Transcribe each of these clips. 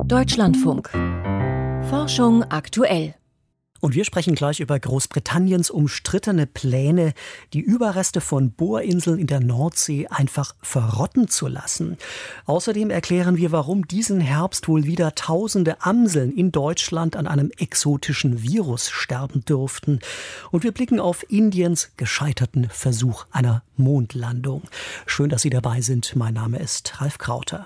Deutschlandfunk. Forschung aktuell. Und wir sprechen gleich über Großbritanniens umstrittene Pläne, die Überreste von Bohrinseln in der Nordsee einfach verrotten zu lassen. Außerdem erklären wir, warum diesen Herbst wohl wieder tausende Amseln in Deutschland an einem exotischen Virus sterben dürften. Und wir blicken auf Indiens gescheiterten Versuch einer Mondlandung. Schön, dass Sie dabei sind. Mein Name ist Ralf Krauter.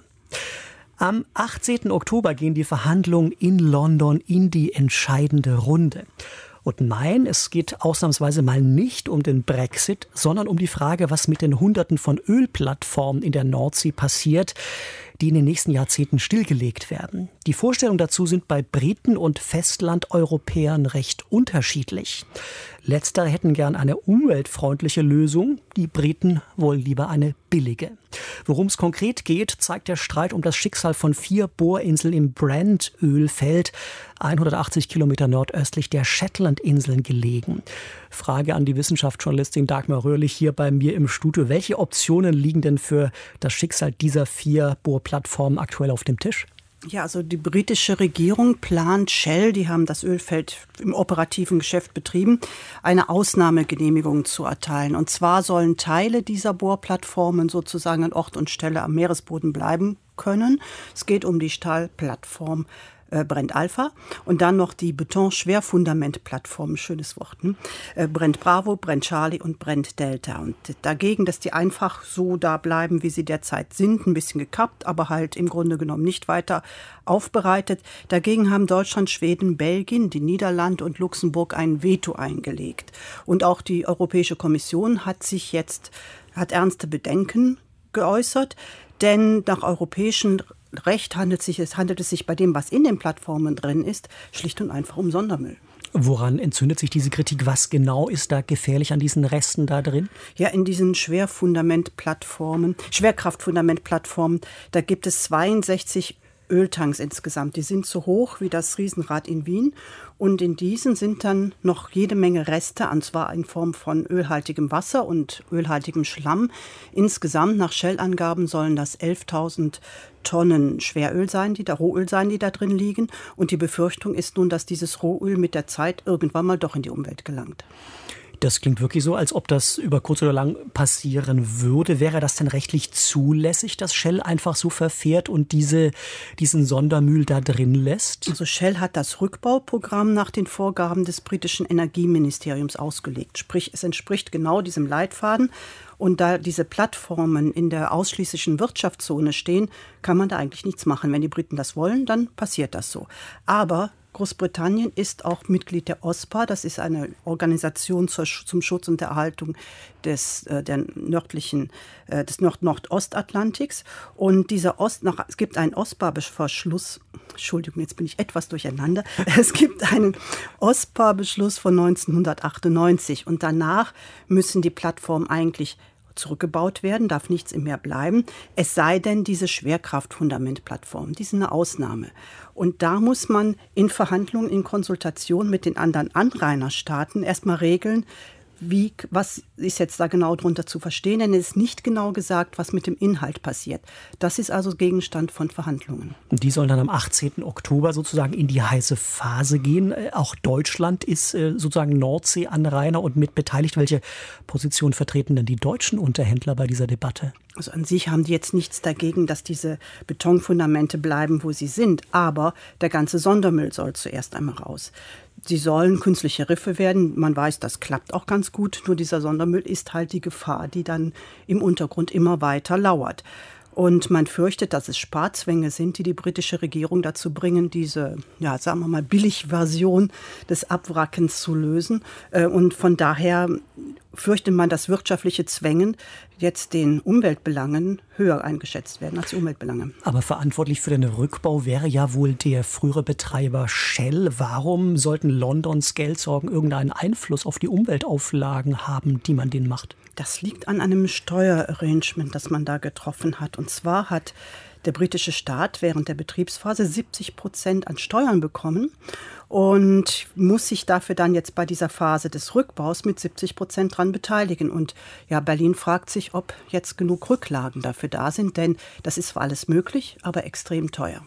Am 18. Oktober gehen die Verhandlungen in London in die entscheidende Runde. Und nein, es geht ausnahmsweise mal nicht um den Brexit, sondern um die Frage, was mit den Hunderten von Ölplattformen in der Nordsee passiert, die in den nächsten Jahrzehnten stillgelegt werden. Die Vorstellungen dazu sind bei Briten und Festlandeuropäern recht unterschiedlich. Letztere hätten gern eine umweltfreundliche Lösung, die Briten wollen lieber eine billige. Worum es konkret geht, zeigt der Streit um das Schicksal von 4 Bohrinseln im Brent-Ölfeld, 180 Kilometer nordöstlich der Shetlandinseln gelegen. Frage an die Wissenschaftsjournalistin Dagmar Röhrlich hier bei mir im Studio. Welche Optionen liegen denn für das Schicksal dieser 4 Bohrplattformen aktuell auf dem Tisch? Ja, also die britische Regierung plant Shell, die haben das Ölfeld im operativen Geschäft betrieben, eine Ausnahmegenehmigung zu erteilen. Und zwar sollen Teile dieser Bohrplattformen sozusagen an Ort und Stelle am Meeresboden bleiben können. Es geht um die Stahlplattform Brent Alpha und dann noch die Beton-Schwerfundamentplattform, schönes Wort, Brent Bravo, Brent Charlie und Brent Delta. Und dagegen, dass die einfach so da bleiben, wie sie derzeit sind, ein bisschen gekappt, aber halt im Grunde genommen nicht weiter aufbereitet. Dagegen haben Deutschland, Schweden, Belgien, die Niederlande und Luxemburg ein Veto eingelegt. Und auch die Europäische Kommission hat ernste Bedenken geäußert, denn nach europäischen Recht handelt es sich bei dem, was in den Plattformen drin ist, schlicht und einfach um Sondermüll. Woran entzündet sich diese Kritik? Was genau ist da gefährlich an diesen Resten da drin? Ja, in diesen Schwerkraftfundamentplattformen, da gibt es 62 Öltanks insgesamt. Die sind so hoch wie das Riesenrad in Wien. Und in diesen sind dann noch jede Menge Reste, und zwar in Form von ölhaltigem Wasser und ölhaltigem Schlamm. Insgesamt, nach Shell-Angaben, sollen das 11.000 Tonnen Schweröl sein, Rohöl sein, die da drin liegen. Und die Befürchtung ist nun, dass dieses Rohöl mit der Zeit irgendwann mal doch in die Umwelt gelangt. Das klingt wirklich so, als ob das über kurz oder lang passieren würde. Wäre das denn rechtlich zulässig, dass Shell einfach so verfährt und diesen Sondermüll da drin lässt? Also Shell hat das Rückbauprogramm nach den Vorgaben des britischen Energieministeriums ausgelegt. Sprich, es entspricht genau diesem Leitfaden. Und da diese Plattformen in der ausschließlichen Wirtschaftszone stehen, kann man da eigentlich nichts machen. Wenn die Briten das wollen, dann passiert das so. Aber Großbritannien ist auch Mitglied der OSPAR, das ist eine Organisation zum Schutz und der Erhaltung des Nordostatlantiks. Und es gibt einen OSPAR-Beschluss, Entschuldigung, jetzt bin ich etwas durcheinander. Es gibt einen OSPAR-Beschluss von 1998 und danach müssen die Plattformen eigentlich zurückgebaut werden, darf nichts im Meer bleiben, es sei denn diese Schwerkraftfundamentplattformen, die sind eine Ausnahme. Und da muss man in Verhandlungen, in Konsultation mit den anderen Anrainerstaaten erstmal regeln, was ist jetzt da genau drunter zu verstehen, denn es ist nicht genau gesagt, was mit dem Inhalt passiert. Das ist also Gegenstand von Verhandlungen. Die sollen dann am 18. Oktober sozusagen in die heiße Phase gehen. Auch Deutschland ist sozusagen Nordsee-Anrainer und mitbeteiligt. Welche Position vertreten denn die deutschen Unterhändler bei dieser Debatte? Also an sich haben die jetzt nichts dagegen, dass diese Betonfundamente bleiben, wo sie sind. Aber der ganze Sondermüll soll zuerst einmal raus. Sie sollen künstliche Riffe werden. Man weiß, das klappt auch ganz gut. Nur dieser Sondermüll ist halt die Gefahr, die dann im Untergrund immer weiter lauert. Und man fürchtet, dass es Sparzwänge sind, die britische Regierung dazu bringen, diese, sagen wir mal, Billigversion des Abwrackens zu lösen. Und von daher fürchtet man, dass wirtschaftliche Zwänge jetzt den Umweltbelangen höher eingeschätzt werden als die Umweltbelange. Aber verantwortlich für den Rückbau wäre ja wohl der frühere Betreiber Shell. Warum sollten Londons Geldsorgen irgendeinen Einfluss auf die Umweltauflagen haben, die man denen macht? Das liegt an einem Steuerarrangement, das man da getroffen hat. Und zwar hat der britische Staat während der Betriebsphase 70% an Steuern bekommen und muss sich dafür dann jetzt bei dieser Phase des Rückbaus mit 70% dran beteiligen. Und ja, Berlin fragt sich, ob jetzt genug Rücklagen dafür da sind, denn das ist zwar alles möglich, aber extrem teuer.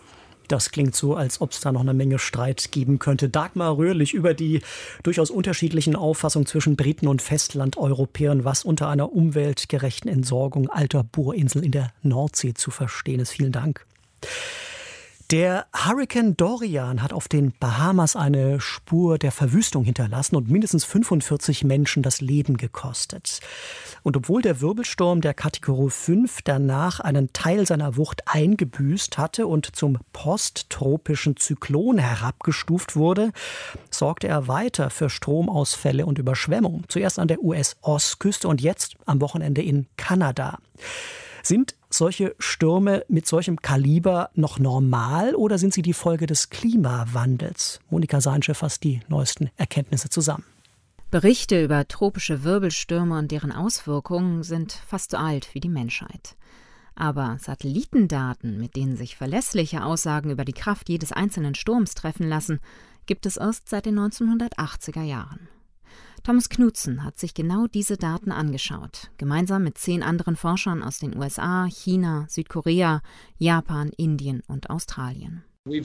Das klingt so, als ob es da noch eine Menge Streit geben könnte. Dagmar Röhrlich über die durchaus unterschiedlichen Auffassungen zwischen Briten und Festlandeuropäern, was unter einer umweltgerechten Entsorgung alter Bohrinseln in der Nordsee zu verstehen ist. Vielen Dank. Der Hurrikan Dorian hat auf den Bahamas eine Spur der Verwüstung hinterlassen und mindestens 45 Menschen das Leben gekostet. Und obwohl der Wirbelsturm der Kategorie 5 danach einen Teil seiner Wucht eingebüßt hatte und zum posttropischen Zyklon herabgestuft wurde, sorgte er weiter für Stromausfälle und Überschwemmungen. Zuerst an der US-Ostküste und jetzt am Wochenende in Kanada. Sind solche Stürme mit solchem Kaliber noch normal oder sind sie die Folge des Klimawandels? Monika Seinsche fasst die neuesten Erkenntnisse zusammen. Berichte über tropische Wirbelstürme und deren Auswirkungen sind fast so alt wie die Menschheit. Aber Satellitendaten, mit denen sich verlässliche Aussagen über die Kraft jedes einzelnen Sturms treffen lassen, gibt es erst seit den 1980er Jahren. Thomas Knudsen hat sich genau diese Daten angeschaut, gemeinsam mit 10 anderen Forschern aus den USA, China, Südkorea, Japan, Indien und Australien. Wir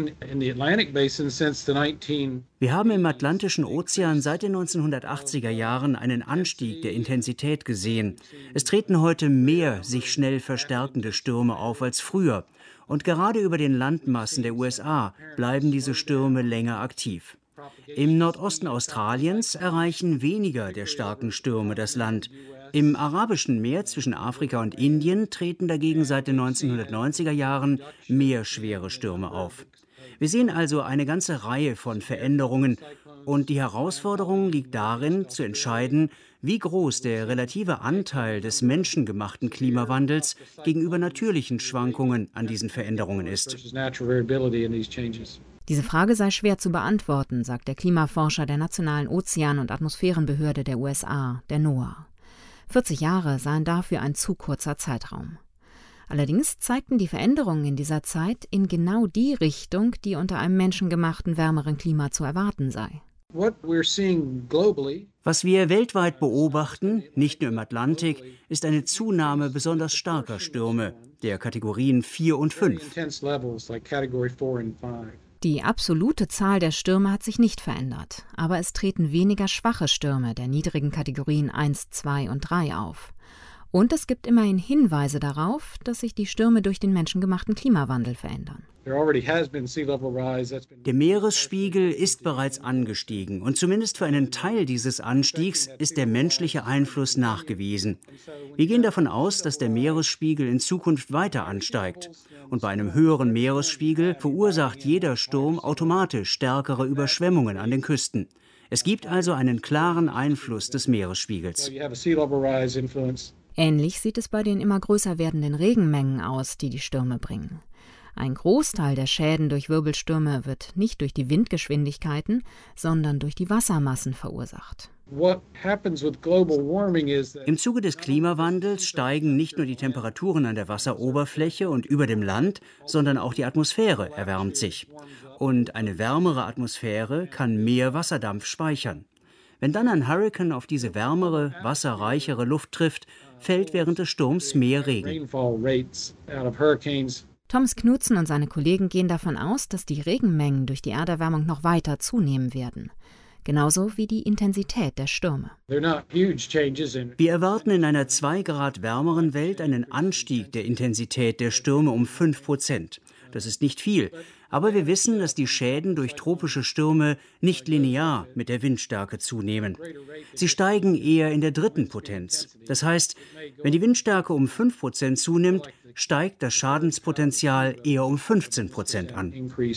haben im Atlantischen Ozean seit den 1980er Jahren einen Anstieg der Intensität gesehen. Es treten heute mehr sich schnell verstärkende Stürme auf als früher. Und gerade über den Landmassen der USA bleiben diese Stürme länger aktiv. Im Nordosten Australiens erreichen weniger der starken Stürme das Land. Im Arabischen Meer zwischen Afrika und Indien treten dagegen seit den 1990er Jahren mehr schwere Stürme auf. Wir sehen also eine ganze Reihe von Veränderungen und die Herausforderung liegt darin, zu entscheiden, wie groß der relative Anteil des menschengemachten Klimawandels gegenüber natürlichen Schwankungen an diesen Veränderungen ist. Diese Frage sei schwer zu beantworten, sagt der Klimaforscher der Nationalen Ozean- und Atmosphärenbehörde der USA, der NOAA. 40 Jahre seien dafür ein zu kurzer Zeitraum. Allerdings zeigten die Veränderungen in dieser Zeit in genau die Richtung, die unter einem menschengemachten wärmeren Klima zu erwarten sei. Was wir weltweit beobachten, nicht nur im Atlantik, ist eine Zunahme besonders starker Stürme, der Kategorien 4 und 5. Die absolute Zahl der Stürme hat sich nicht verändert, aber es treten weniger schwache Stürme der niedrigen Kategorien 1, 2 und 3 auf. Und es gibt immerhin Hinweise darauf, dass sich die Stürme durch den menschengemachten Klimawandel verändern. Der Meeresspiegel ist bereits angestiegen und zumindest für einen Teil dieses Anstiegs ist der menschliche Einfluss nachgewiesen. Wir gehen davon aus, dass der Meeresspiegel in Zukunft weiter ansteigt. Und bei einem höheren Meeresspiegel verursacht jeder Sturm automatisch stärkere Überschwemmungen an den Küsten. Es gibt also einen klaren Einfluss des Meeresspiegels. Ähnlich sieht es bei den immer größer werdenden Regenmengen aus, die die Stürme bringen. Ein Großteil der Schäden durch Wirbelstürme wird nicht durch die Windgeschwindigkeiten, sondern durch die Wassermassen verursacht. Im Zuge des Klimawandels steigen nicht nur die Temperaturen an der Wasseroberfläche und über dem Land, sondern auch die Atmosphäre erwärmt sich. Und eine wärmere Atmosphäre kann mehr Wasserdampf speichern. Wenn dann ein Hurrikan auf diese wärmere, wasserreichere Luft trifft, fällt während des Sturms mehr Regen. Thomas Knudsen und seine Kollegen gehen davon aus, dass die Regenmengen durch die Erderwärmung noch weiter zunehmen werden. Genauso wie die Intensität der Stürme. Wir erwarten in einer 2 Grad wärmeren Welt einen Anstieg der Intensität der Stürme um 5%. Das ist nicht viel, aber wir wissen, dass die Schäden durch tropische Stürme nicht linear mit der Windstärke zunehmen. Sie steigen eher in der 3. Potenz. Das heißt, wenn die Windstärke um 5% zunimmt, steigt das Schadenspotenzial eher um 15% an.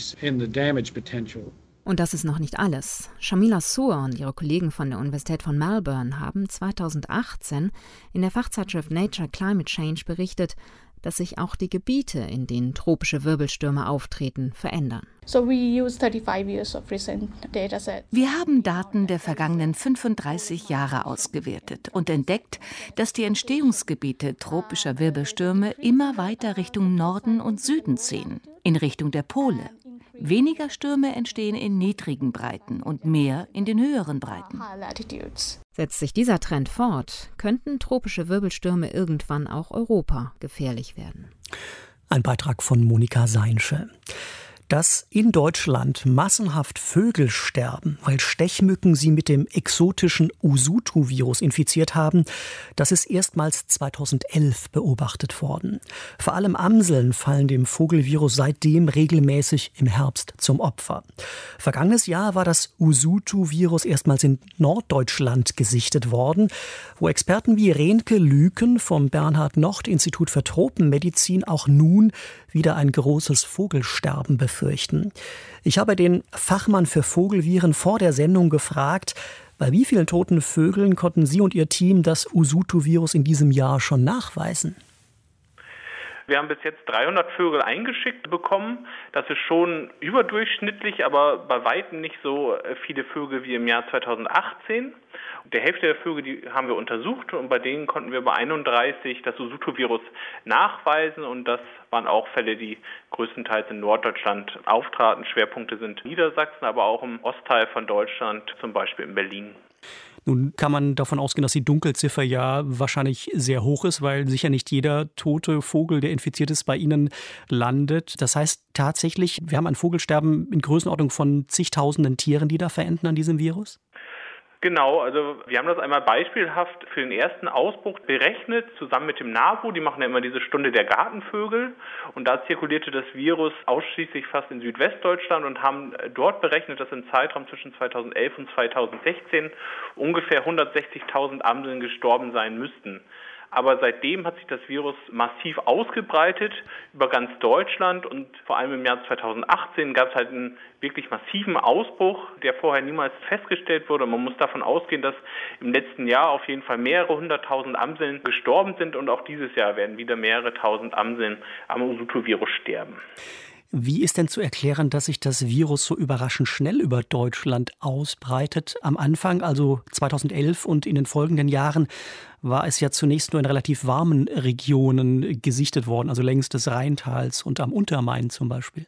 Und das ist noch nicht alles. Shamila Suhr und ihre Kollegen von der Universität von Melbourne haben 2018 in der Fachzeitschrift Nature Climate Change berichtet, dass sich auch die Gebiete, in denen tropische Wirbelstürme auftreten, verändern. Wir haben Daten der vergangenen 35 Jahre ausgewertet und entdeckt, dass die Entstehungsgebiete tropischer Wirbelstürme immer weiter Richtung Norden und Süden ziehen, in Richtung der Pole. Weniger Stürme entstehen in niedrigen Breiten und mehr in den höheren Breiten. Setzt sich dieser Trend fort, könnten tropische Wirbelstürme irgendwann auch Europa gefährlich werden. Ein Beitrag von Monika Seinsche. Dass in Deutschland massenhaft Vögel sterben, weil Stechmücken sie mit dem exotischen Usutu-Virus infiziert haben, das ist erstmals 2011 beobachtet worden. Vor allem Amseln fallen dem Vogelvirus seitdem regelmäßig im Herbst zum Opfer. Vergangenes Jahr war das Usutu-Virus erstmals in Norddeutschland gesichtet worden, wo Experten wie Renke Lüken vom Bernhard-Nocht-Institut für Tropenmedizin auch nun wieder ein großes Vogelsterben befürchten. Ich habe den Fachmann für Vogelviren vor der Sendung gefragt, bei wie vielen toten Vögeln konnten Sie und Ihr Team das Usutu-Virus in diesem Jahr schon nachweisen? Wir haben bis jetzt 300 Vögel eingeschickt bekommen. Das ist schon überdurchschnittlich, aber bei weitem nicht so viele Vögel wie im Jahr 2018. Die Hälfte der Vögel, die haben wir untersucht und bei denen konnten wir bei 31 das Usutu-Virus nachweisen und das waren auch Fälle, die größtenteils in Norddeutschland auftraten. Schwerpunkte sind Niedersachsen, aber auch im Ostteil von Deutschland, zum Beispiel in Berlin. Nun kann man davon ausgehen, dass die Dunkelziffer ja wahrscheinlich sehr hoch ist, weil sicher nicht jeder tote Vogel, der infiziert ist, bei Ihnen landet. Das heißt tatsächlich, wir haben ein Vogelsterben in Größenordnung von zigtausenden Tieren, die da verenden an diesem Virus? Genau, also wir haben das einmal beispielhaft für den ersten Ausbruch berechnet, zusammen mit dem NABU. Die machen ja immer diese Stunde der Gartenvögel und da zirkulierte das Virus ausschließlich fast in Südwestdeutschland und haben dort berechnet, dass im Zeitraum zwischen 2011 und 2016 ungefähr 160.000 Amseln gestorben sein müssten. Aber seitdem hat sich das Virus massiv ausgebreitet über ganz Deutschland und vor allem im Jahr 2018 gab es halt einen wirklich massiven Ausbruch, der vorher niemals festgestellt wurde. Man muss davon ausgehen, dass im letzten Jahr auf jeden Fall mehrere 100.000 Amseln gestorben sind und auch dieses Jahr werden wieder mehrere tausend Amseln am Usutu-Virus sterben. Wie ist denn zu erklären, dass sich das Virus so überraschend schnell über Deutschland ausbreitet? Am Anfang, also 2011 und in den folgenden Jahren, war es ja zunächst nur in relativ warmen Regionen gesichtet worden, also längs des Rheintals und am Untermain zum Beispiel.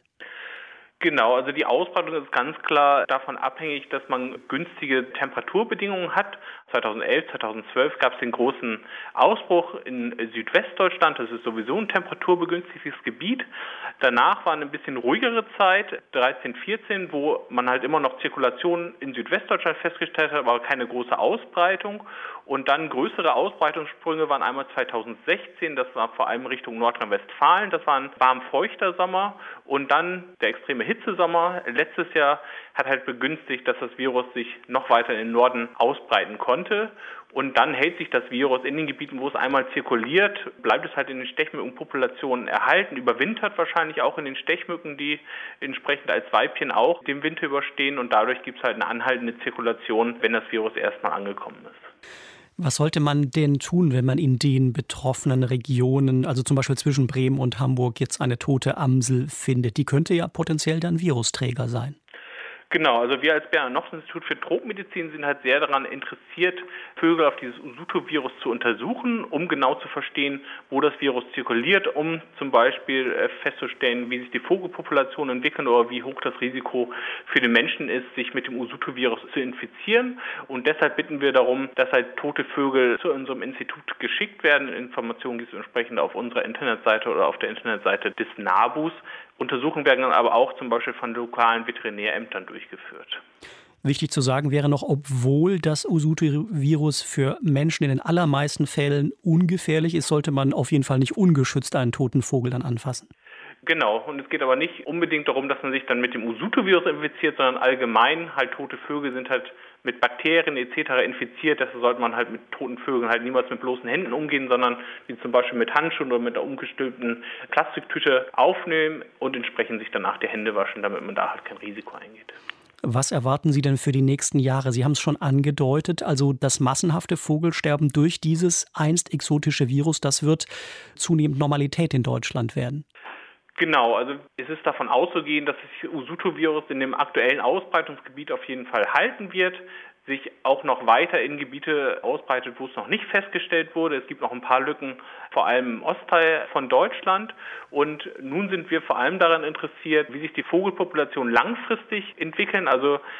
Genau, also die Ausbreitung ist ganz klar davon abhängig, dass man günstige Temperaturbedingungen hat. 2011, 2012 gab es den großen Ausbruch in Südwestdeutschland. Das ist sowieso ein temperaturbegünstigtes Gebiet. Danach war eine bisschen ruhigere Zeit, 13, 14, wo man halt immer noch Zirkulation in Südwestdeutschland festgestellt hat, aber keine große Ausbreitung. Und dann größere Ausbreitungssprünge waren einmal 2016, das war vor allem Richtung Nordrhein-Westfalen, das war ein warm-feuchter Sommer. Und dann der extreme Hitzesommer letztes Jahr hat halt begünstigt, dass das Virus sich noch weiter in den Norden ausbreiten konnte. Und dann hält sich das Virus in den Gebieten, wo es einmal zirkuliert, bleibt es halt in den Stechmückenpopulationen erhalten, überwintert wahrscheinlich auch in den Stechmücken, die entsprechend als Weibchen auch den Winter überstehen. Und dadurch gibt es halt eine anhaltende Zirkulation, wenn das Virus erstmal angekommen ist. Was sollte man denn tun, wenn man in den betroffenen Regionen, also zum Beispiel zwischen Bremen und Hamburg, jetzt eine tote Amsel findet? Die könnte ja potenziell dann Virusträger sein. Genau, also wir als Bernhard-Nocht-Institut für Tropenmedizin sind halt sehr daran interessiert, Vögel auf dieses Usutu-Virus zu untersuchen, um genau zu verstehen, wo das Virus zirkuliert, um zum Beispiel festzustellen, wie sich die Vogelpopulation entwickeln oder wie hoch das Risiko für den Menschen ist, sich mit dem Usutu-Virus zu infizieren. Und deshalb bitten wir darum, dass halt tote Vögel zu unserem Institut geschickt werden. Informationen gibt es entsprechend auf unserer Internetseite oder auf der Internetseite des NABUs. Untersuchungen werden dann aber auch zum Beispiel von lokalen Veterinärämtern durchgeführt. Wichtig zu sagen wäre noch, obwohl das Usutu-Virus für Menschen in den allermeisten Fällen ungefährlich ist, sollte man auf jeden Fall nicht ungeschützt einen toten Vogel dann anfassen. Genau, und es geht aber nicht unbedingt darum, dass man sich dann mit dem Usutu-Virus infiziert, sondern allgemein halt tote Vögel sind halt mit Bakterien etc. infiziert. Deshalb sollte man halt mit toten Vögeln halt niemals mit bloßen Händen umgehen, sondern wie zum Beispiel mit Handschuhen oder mit einer umgestülpten Plastiktüte aufnehmen und entsprechend sich danach die Hände waschen, damit man da halt kein Risiko eingeht. Was erwarten Sie denn für die nächsten Jahre? Sie haben es schon angedeutet, also das massenhafte Vogelsterben durch dieses einst exotische Virus, das wird zunehmend Normalität in Deutschland werden. Genau, also es ist davon auszugehen, dass das Usutu-Virus in dem aktuellen Ausbreitungsgebiet auf jeden Fall halten wird, sich auch noch weiter in Gebiete ausbreitet, wo es noch nicht festgestellt wurde. Es gibt noch ein paar Lücken, vor allem im Ostteil von Deutschland. Und nun sind wir vor allem daran interessiert, wie sich die Vogelpopulation langfristig entwickeln, also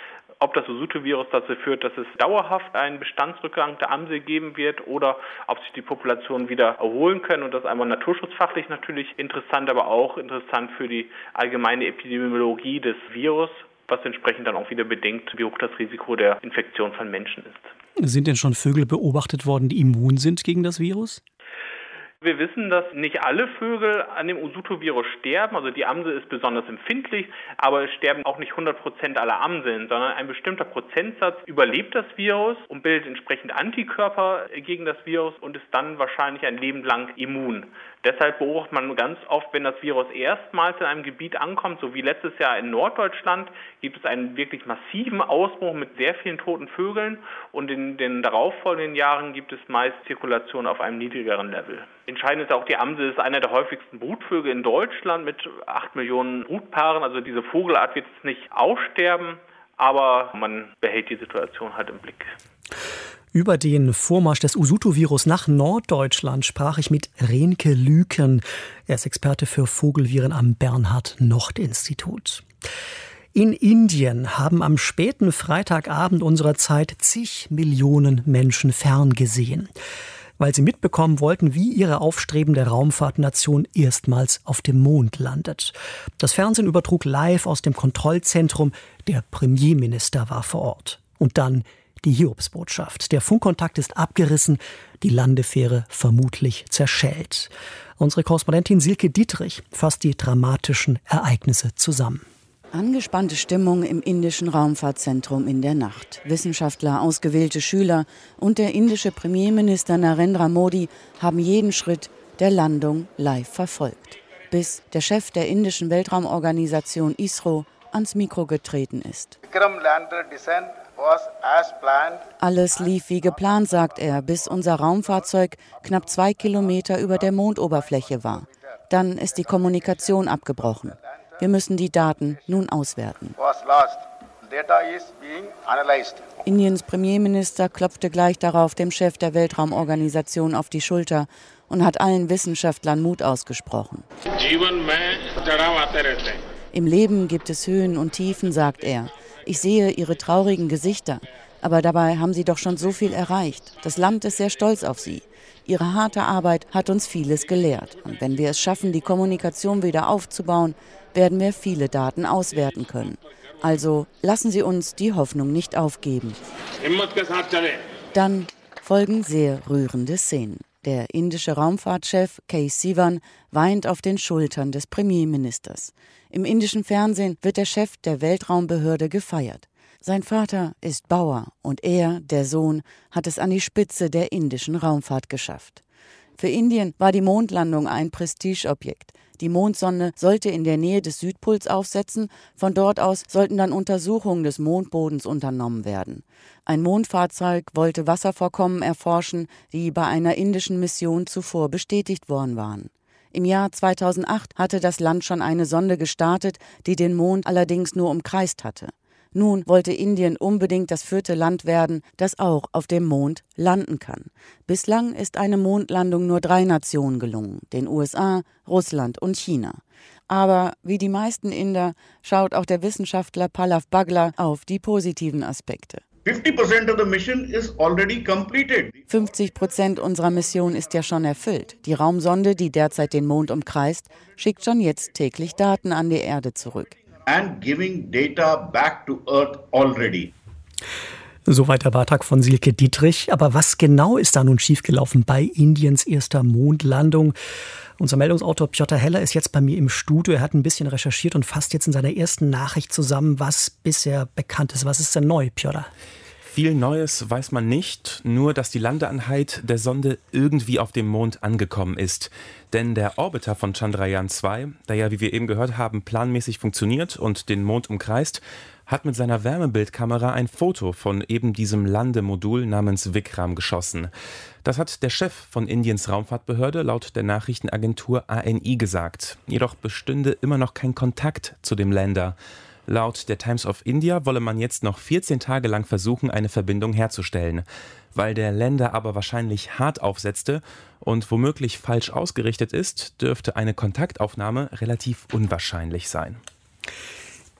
ob das Usutu-Virus dazu führt, dass es dauerhaft einen Bestandsrückgang der Amsel geben wird oder ob sich die Populationen wieder erholen können. Und das ist einmal naturschutzfachlich natürlich interessant, aber auch interessant für die allgemeine Epidemiologie des Virus, was entsprechend dann auch wieder bedingt, wie hoch das Risiko der Infektion von Menschen ist. Sind denn schon Vögel beobachtet worden, die immun sind gegen das Virus? Wir wissen, dass nicht alle Vögel an dem Usutu-Virus sterben. Also die Amsel ist besonders empfindlich, aber es sterben auch nicht 100% aller Amseln, sondern ein bestimmter Prozentsatz überlebt das Virus und bildet entsprechend Antikörper gegen das Virus und ist dann wahrscheinlich ein Leben lang immun. Deshalb beobachtet man ganz oft, wenn das Virus erstmals in einem Gebiet ankommt, so wie letztes Jahr in Norddeutschland, gibt es einen wirklich massiven Ausbruch mit sehr vielen toten Vögeln und in den darauffolgenden Jahren gibt es meist Zirkulation auf einem niedrigeren Level. Entscheidend ist auch, die Amsel ist einer der häufigsten Brutvögel in Deutschland mit 8 Millionen Brutpaaren. Also diese Vogelart wird jetzt nicht aussterben, aber man behält die Situation halt im Blick. Über den Vormarsch des Usutu-Virus nach Norddeutschland sprach ich mit Renke Lüken. Er ist Experte für Vogelviren am Bernhard-Nocht-Institut. In Indien haben am späten Freitagabend unserer Zeit zig Millionen Menschen ferngesehen, weil sie mitbekommen wollten, wie ihre aufstrebende Raumfahrtnation erstmals auf dem Mond landet. Das Fernsehen übertrug live aus dem Kontrollzentrum. Der Premierminister war vor Ort. Und dann die Hiobsbotschaft. Der Funkkontakt ist abgerissen, die Landefähre vermutlich zerschellt. Unsere Korrespondentin Silke Dietrich fasst die dramatischen Ereignisse zusammen. Angespannte Stimmung im indischen Raumfahrtzentrum in der Nacht. Wissenschaftler, ausgewählte Schüler und der indische Premierminister Narendra Modi haben jeden Schritt der Landung live verfolgt, bis der Chef der indischen Weltraumorganisation ISRO ans Mikro getreten ist. Alles lief wie geplant, sagt er, bis unser Raumfahrzeug knapp 2 Kilometer über der Mondoberfläche war. Dann ist die Kommunikation abgebrochen. Wir müssen die Daten nun auswerten. Indiens Premierminister klopfte gleich darauf dem Chef der Weltraumorganisation auf die Schulter und hat allen Wissenschaftlern Mut ausgesprochen. Im Leben gibt es Höhen und Tiefen, sagt er. Ich sehe ihre traurigen Gesichter, aber dabei haben sie doch schon so viel erreicht. Das Land ist sehr stolz auf sie. Ihre harte Arbeit hat uns vieles gelehrt. Und wenn wir es schaffen, die Kommunikation wieder aufzubauen, werden wir viele Daten auswerten können. Also lassen Sie uns die Hoffnung nicht aufgeben. Dann folgen sehr rührende Szenen. Der indische Raumfahrtchef K. Sivan weint auf den Schultern des Premierministers. Im indischen Fernsehen wird der Chef der Weltraumbehörde gefeiert. Sein Vater ist Bauer und er, der Sohn, hat es an die Spitze der indischen Raumfahrt geschafft. Für Indien war die Mondlandung ein Prestigeobjekt. Die Mondsonde sollte in der Nähe des Südpols aufsetzen. Von dort aus sollten dann Untersuchungen des Mondbodens unternommen werden. Ein Mondfahrzeug wollte Wasservorkommen erforschen, die bei einer indischen Mission zuvor bestätigt worden waren. Im Jahr 2008 hatte das Land schon eine Sonde gestartet, die den Mond allerdings nur umkreist hatte. Nun wollte Indien unbedingt das 4. Land werden, das auch auf dem Mond landen kann. Bislang ist eine Mondlandung nur 3 Nationen gelungen, den USA, Russland und China. Aber wie die meisten Inder schaut auch der Wissenschaftler Pallav Bagla auf die positiven Aspekte. 50% unserer Mission ist ja schon erfüllt. Die Raumsonde, die derzeit den Mond umkreist, schickt schon jetzt täglich Daten an die Erde zurück. And giving data back to Earth already. Soweit der Beitrag von Silke Dietrich. Aber was genau ist da nun schiefgelaufen bei Indiens erster Mondlandung? Unser Meldungsautor Piotr Heller ist jetzt bei mir im Studio. Er hat ein bisschen recherchiert und fasst jetzt in seiner ersten Nachricht zusammen, was bisher bekannt ist. Was ist denn neu, Piotr? Viel Neues weiß man nicht, nur dass die Landeeinheit der Sonde irgendwie auf dem Mond angekommen ist. Denn der Orbiter von Chandrayaan 2, der ja, wie wir eben gehört haben, planmäßig funktioniert und den Mond umkreist, hat mit seiner Wärmebildkamera ein Foto von eben diesem Landemodul namens Vikram geschossen. Das hat der Chef von Indiens Raumfahrtbehörde laut der Nachrichtenagentur ANI gesagt. Jedoch bestünde immer noch kein Kontakt zu dem Lander. Laut der Times of India wolle man jetzt noch 14 Tage lang versuchen, eine Verbindung herzustellen. Weil der Lander aber wahrscheinlich hart aufsetzte und womöglich falsch ausgerichtet ist, dürfte eine Kontaktaufnahme relativ unwahrscheinlich sein.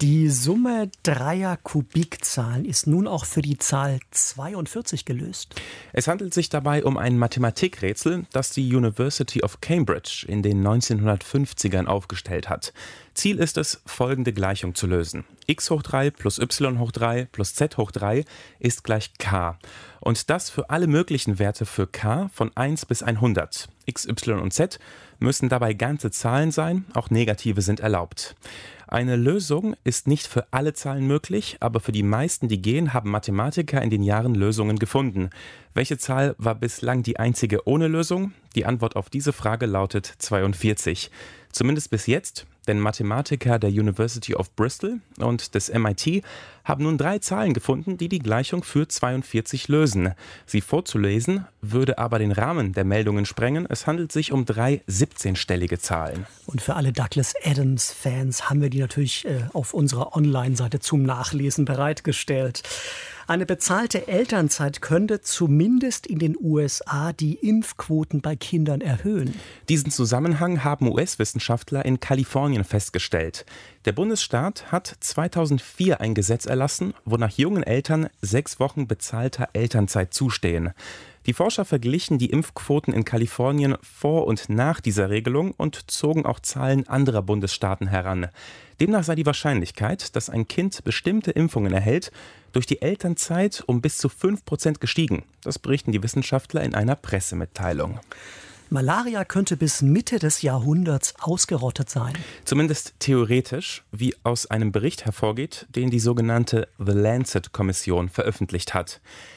Die Summe dreier Kubikzahlen ist nun auch für die Zahl 42 gelöst. Es handelt sich dabei um ein Mathematikrätsel, das die University of Cambridge in den 1950ern aufgestellt hat. Ziel ist es, folgende Gleichung zu lösen. x hoch 3 plus y hoch 3 plus z hoch 3 ist gleich k. Und das für alle möglichen Werte für k von 1 bis 100. x, y und z müssen dabei ganze Zahlen sein, auch negative sind erlaubt. Eine Lösung ist nicht für alle Zahlen möglich, aber für die meisten, die gehen, haben Mathematiker in den Jahren Lösungen gefunden. Welche Zahl war bislang die einzige ohne Lösung? Die Antwort auf diese Frage lautet 42. Zumindest bis jetzt, denn Mathematiker der University of Bristol und des MIT haben nun 3 Zahlen gefunden, die die Gleichung für 42 lösen. Sie vorzulesen, würde aber den Rahmen der Meldungen sprengen. Es handelt sich um 3 17-stellige Zahlen. Und für alle Douglas Adams-Fans haben wir die natürlich auf unserer Online-Seite zum Nachlesen bereitgestellt. Eine bezahlte Elternzeit könnte zumindest in den USA die Impfquoten bei Kindern erhöhen. Diesen Zusammenhang haben US-Wissenschaftler in Kalifornien festgestellt. Der Bundesstaat hat 2004 ein Gesetz erlassen, wonach jungen Eltern 6 Wochen bezahlter Elternzeit zustehen. Die Forscher verglichen die Impfquoten in Kalifornien vor und nach dieser Regelung und zogen auch Zahlen anderer Bundesstaaten heran. Demnach sei die Wahrscheinlichkeit, dass ein Kind bestimmte Impfungen erhält, durch die Elternzeit um bis zu 5% gestiegen. Das berichten die Wissenschaftler in einer Pressemitteilung. Malaria könnte bis Mitte des Jahrhunderts ausgerottet sein. Zumindest theoretisch, wie aus einem Bericht hervorgeht, den die sogenannte The Lancet-Kommission veröffentlicht hat.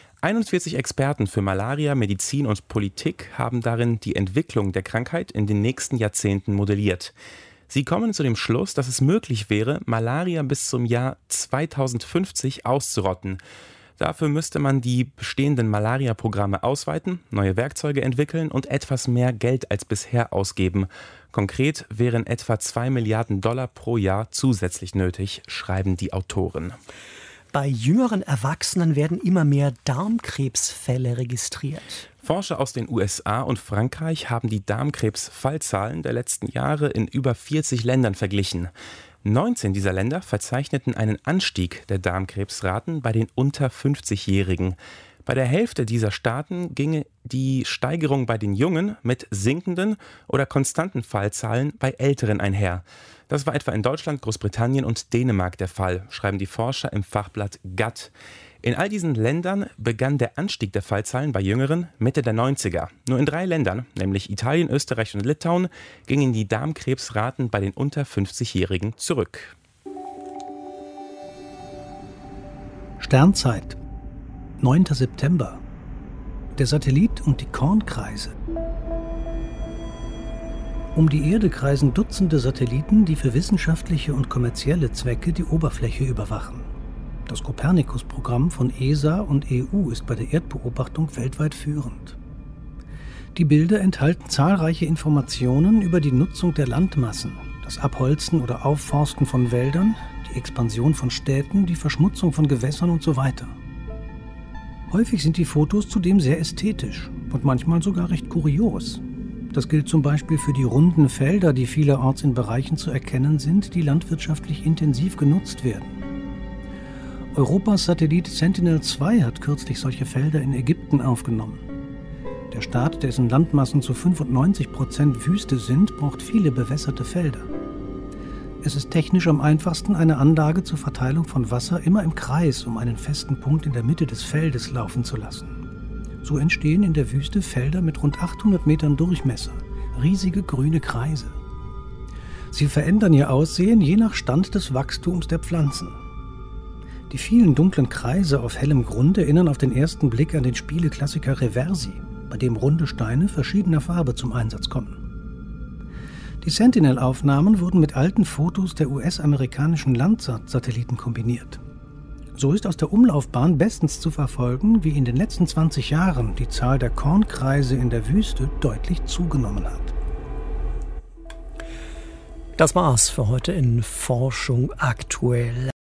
41 Experten für Malaria, Medizin und Politik haben darin die Entwicklung der Krankheit in den nächsten Jahrzehnten modelliert. Sie kommen zu dem Schluss, dass es möglich wäre, Malaria bis zum Jahr 2050 auszurotten. Dafür müsste man die bestehenden Malaria-Programme ausweiten, neue Werkzeuge entwickeln und etwas mehr Geld als bisher ausgeben. Konkret wären etwa 2 Milliarden $ pro Jahr zusätzlich nötig, schreiben die Autoren. Bei jüngeren Erwachsenen werden immer mehr Darmkrebsfälle registriert. Forscher aus den USA und Frankreich haben die Darmkrebsfallzahlen der letzten Jahre in über 40 Ländern verglichen. 19 dieser Länder verzeichneten einen Anstieg der Darmkrebsraten bei den unter 50-Jährigen. Bei der Hälfte dieser Staaten ginge die Steigerung bei den Jungen mit sinkenden oder konstanten Fallzahlen bei Älteren einher. Das war etwa in Deutschland, Großbritannien und Dänemark der Fall, schreiben die Forscher im Fachblatt Gut. In all diesen Ländern begann der Anstieg der Fallzahlen bei Jüngeren Mitte der 90er. Nur in 3 Ländern, nämlich Italien, Österreich und Litauen, gingen die Darmkrebsraten bei den unter 50-Jährigen zurück. Sternzeit, 9. September. Der Satellit und die Kornkreise. Um die Erde kreisen Dutzende Satelliten, die für wissenschaftliche und kommerzielle Zwecke die Oberfläche überwachen. Das Copernicus-Programm von ESA und EU ist bei der Erdbeobachtung weltweit führend. Die Bilder enthalten zahlreiche Informationen über die Nutzung der Landmassen, das Abholzen oder Aufforsten von Wäldern, die Expansion von Städten, die Verschmutzung von Gewässern und so weiter. Häufig sind die Fotos zudem sehr ästhetisch und manchmal sogar recht kurios. Das gilt zum Beispiel für die runden Felder, die vielerorts in Bereichen zu erkennen sind, die landwirtschaftlich intensiv genutzt werden. Europas Satellit Sentinel-2 hat kürzlich solche Felder in Ägypten aufgenommen. Der Staat, dessen Landmassen zu 95% Wüste sind, braucht viele bewässerte Felder. Es ist technisch am einfachsten, eine Anlage zur Verteilung von Wasser immer im Kreis um einen festen Punkt in der Mitte des Feldes laufen zu lassen. So entstehen in der Wüste Felder mit rund 800 Metern Durchmesser, riesige grüne Kreise. Sie verändern ihr Aussehen je nach Stand des Wachstums der Pflanzen. Die vielen dunklen Kreise auf hellem Grund erinnern auf den ersten Blick an den Spieleklassiker Reversi, bei dem runde Steine verschiedener Farbe zum Einsatz kommen. Die Sentinel-Aufnahmen wurden mit alten Fotos der US-amerikanischen Landsat-Satelliten kombiniert. So ist aus der Umlaufbahn bestens zu verfolgen, wie in den letzten 20 Jahren die Zahl der Kornkreise in der Wüste deutlich zugenommen hat. Das war's für heute in Forschung aktuell.